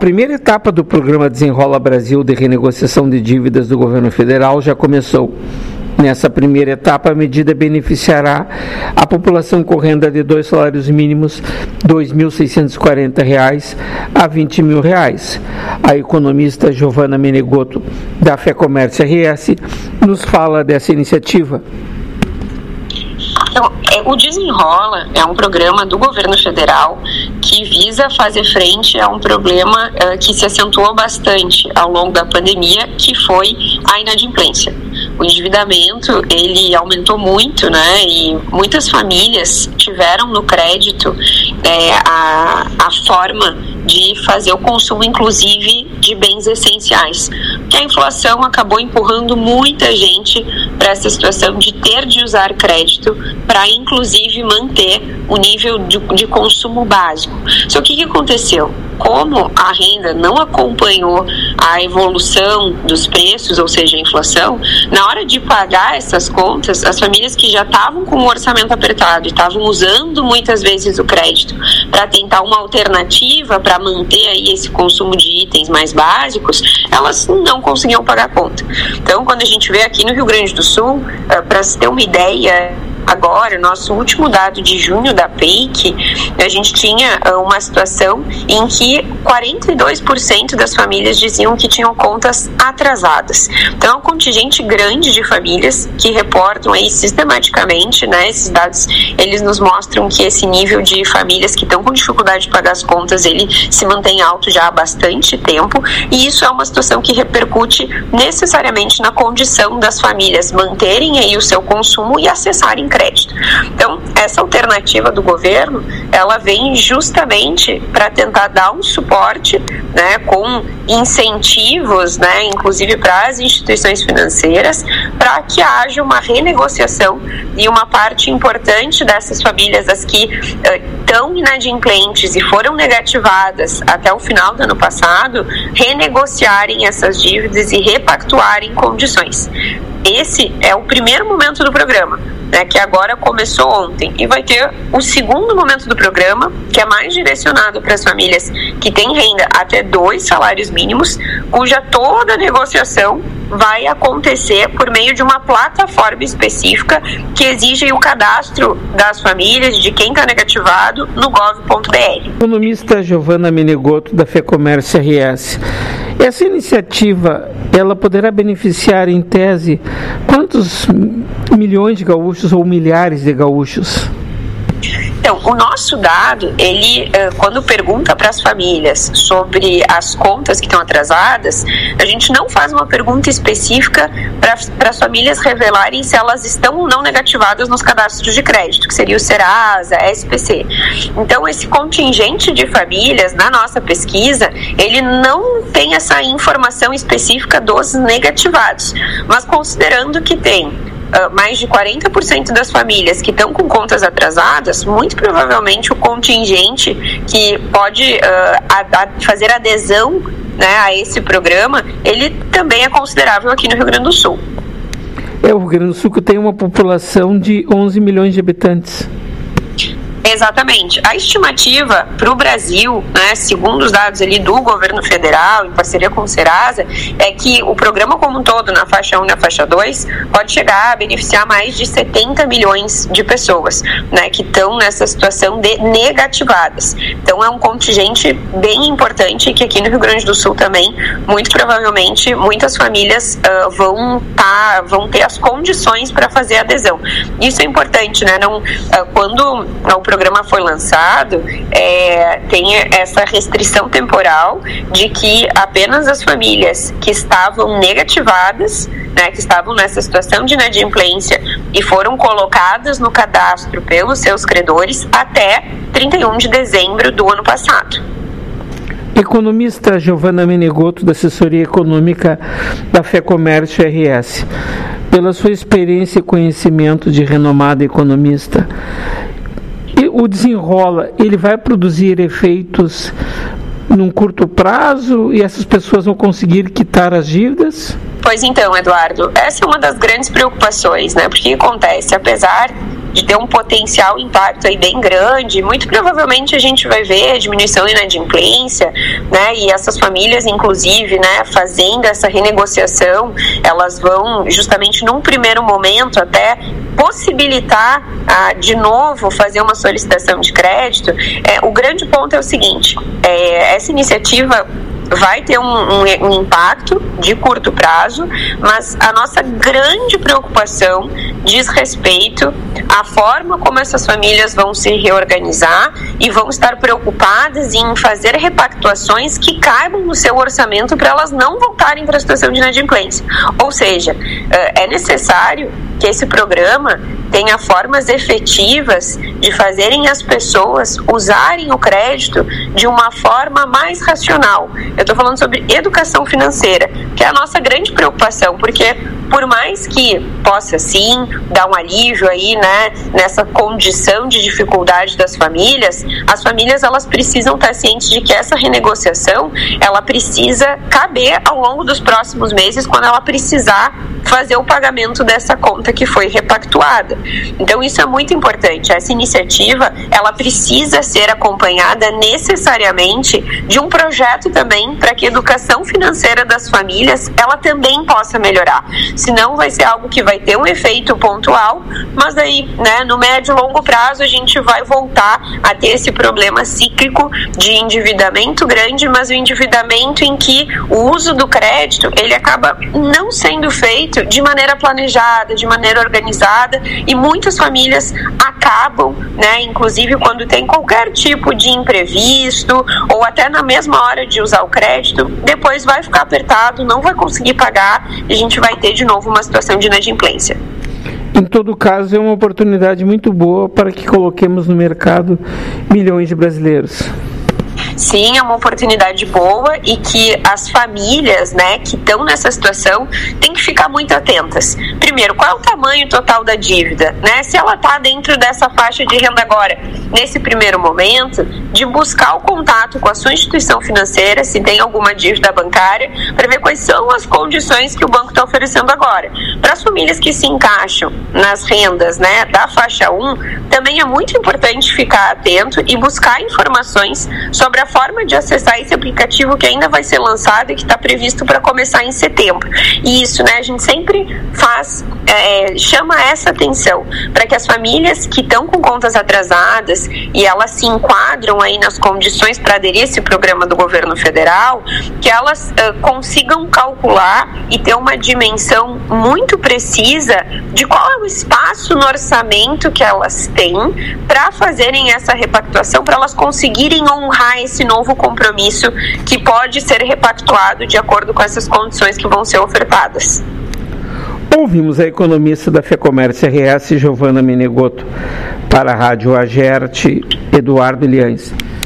A primeira etapa do programa Desenrola Brasil de renegociação de dívidas do governo federal já começou. Nessa primeira etapa, a medida beneficiará a população com renda de 2 salários mínimos, R$ 2.640 a R$ 20.000. A economista Giovana Menegotto, da FEComércio RS, nos fala dessa iniciativa. Então, o Desenrola é um programa do governo federal que visa fazer frente a um problema que se acentuou bastante ao longo da pandemia, que foi a inadimplência. O endividamento, ele aumentou muito, né? E muitas famílias tiveram no crédito a forma de fazer o consumo, inclusive, de bens essenciais. Porque a inflação acabou empurrando muita gente para essa situação de ter de usar crédito para, inclusive, manter o nível de consumo básico. Só que o que aconteceu? Como a renda não acompanhou a evolução dos preços, ou seja, a inflação, na hora de pagar essas contas, as famílias que já estavam com o orçamento apertado e estavam usando muitas vezes o crédito para tentar uma alternativa para manter aí esse consumo de itens mais básicos, elas não conseguiam pagar a conta. Então, quando a gente vê aqui no Rio Grande do Sul, para se ter uma ideia, agora, nosso último dado de junho da PEIC, a gente tinha uma situação em que 42% das famílias diziam que tinham contas atrasadas. Então, é um contingente grande de famílias que reportam aí sistematicamente, né? Esses dados, eles nos mostram que esse nível de famílias que estão com dificuldade de pagar as contas, ele se mantém alto já há bastante tempo, e isso é uma situação que repercute necessariamente na condição das famílias manterem aí o seu consumo e acessarem crédito. Então, essa alternativa do governo, ela vem justamente para tentar dar um suporte, né, com incentivos, né, inclusive para as instituições financeiras, para que haja uma renegociação e uma parte importante dessas famílias, as que estão inadimplentes e foram negativadas até o final do ano passado, renegociarem essas dívidas e repactuarem condições. Esse é o primeiro momento do programa, né, que agora começou ontem, e vai ter o segundo momento do programa, que é mais direcionado para as famílias que têm renda até 2 salários mínimos, cuja toda a negociação vai acontecer por meio de uma plataforma específica que exige o cadastro das famílias, de quem está negativado, no gov.br. Economista Giovana Menegotto, da FEComércio RS. Essa iniciativa, ela poderá beneficiar, em tese, quantos milhões de gaúchos ou milhares de gaúchos? Então, o nosso dado, ele, quando pergunta para as famílias sobre as contas que estão atrasadas, a gente não faz uma pergunta específica para as famílias revelarem se elas estão ou não negativadas nos cadastros de crédito, que seria o Serasa, SPC. Então, esse contingente de famílias, na nossa pesquisa, ele não tem essa informação específica dos negativados, mas considerando que tem mais de 40% das famílias que estão com contas atrasadas, muito provavelmente o contingente que pode fazer adesão, né, a esse programa, ele também é considerável aqui no Rio Grande do Sul. O Rio Grande do Sul que tem uma população de 11 milhões de habitantes. Exatamente. A estimativa para o Brasil, né, segundo os dados ali do governo federal, em parceria com o Serasa, é que o programa como um todo, na faixa 1 e na faixa 2, pode chegar a beneficiar mais de 70 milhões de pessoas, né, que estão nessa situação de negativadas. Então, é um contingente bem importante que aqui no Rio Grande do Sul também, muito provavelmente, muitas famílias vão ter as condições para fazer adesão. Isso é importante, né? Quando o programa foi lançado, tem essa restrição temporal de que apenas as famílias que estavam negativadas, né, que estavam nessa situação de inadimplência e foram colocadas no cadastro pelos seus credores até 31 de dezembro do ano passado. Economista Giovana Menegotto, da assessoria econômica da FEComércio RS. Pela sua experiência e conhecimento de renomada economista, o Desenrola, ele vai produzir efeitos num curto prazo e essas pessoas vão conseguir quitar as dívidas? Pois então, Eduardo, essa é uma das grandes preocupações, né? Porque o que acontece? Apesar de ter um potencial impacto aí bem grande. Muito provavelmente a gente vai ver a diminuição da inadimplência, né? E essas famílias, inclusive, né, fazendo essa renegociação, elas vão justamente num primeiro momento até possibilitar de novo fazer uma solicitação de crédito. O grande ponto é o seguinte: essa iniciativa vai ter um impacto de curto prazo, mas a nossa grande preocupação diz respeito à forma como essas famílias vão se reorganizar e vão estar preocupadas em fazer repactuações que caibam no seu orçamento para elas não voltarem para a situação de inadimplência. Ou seja, é necessário que esse programa tenha formas efetivas de fazerem as pessoas usarem o crédito de uma forma mais racional. Eu estou falando sobre educação financeira, que é a nossa grande preocupação, porque por mais que possa sim dar um alívio aí, né, nessa condição de dificuldade das famílias, as famílias elas precisam estar cientes de que essa renegociação ela precisa caber ao longo dos próximos meses, quando ela precisar fazer o pagamento dessa conta que foi repactuada. Então isso é muito importante. Essa iniciativa ela precisa ser acompanhada necessariamente de um projeto também para que a educação financeira das famílias ela também possa melhorar. Senão vai ser algo que vai ter um efeito pontual, mas aí, né, no médio e longo prazo a gente vai voltar a ter esse problema cíclico de endividamento grande, mas o endividamento em que o uso do crédito ele acaba não sendo feito de maneira planejada, de maneira organizada, e muitas famílias acabam, né, inclusive quando tem qualquer tipo de imprevisto ou até na mesma hora de usar o crédito, depois vai ficar apertado, não vai conseguir pagar e a gente vai ter de novo uma situação de inadimplência. Em todo caso, é uma oportunidade muito boa para que coloquemos no mercado milhões de brasileiros. Sim, é uma oportunidade boa e que as famílias, né, que estão nessa situação têm que ficar muito atentas. Primeiro, qual é o tamanho total da dívida, né? Se ela está dentro dessa faixa de renda agora, nesse primeiro momento, de buscar o contato com a sua instituição financeira, se tem alguma dívida bancária, para ver quais são as condições que o banco está oferecendo agora. Para as famílias que se encaixam nas rendas, né, da faixa 1, também é muito importante ficar atento e buscar informações sobre a forma de acessar esse aplicativo que ainda vai ser lançado e que está previsto para começar em setembro. E isso, né, a gente sempre chama essa atenção para que as famílias que estão com contas atrasadas e elas se enquadram aí nas condições para aderir a esse programa do governo federal, que elas consigam calcular e ter uma dimensão muito precisa de qual é o espaço no orçamento que elas têm para fazerem essa repactuação, para elas conseguirem honrar esse novo compromisso que pode ser repactuado de acordo com essas condições que vão ser ofertadas. Ouvimos a economista da FEComércio RS, Giovana Menegotto, para a Rádio Agerte, Eduardo Liães.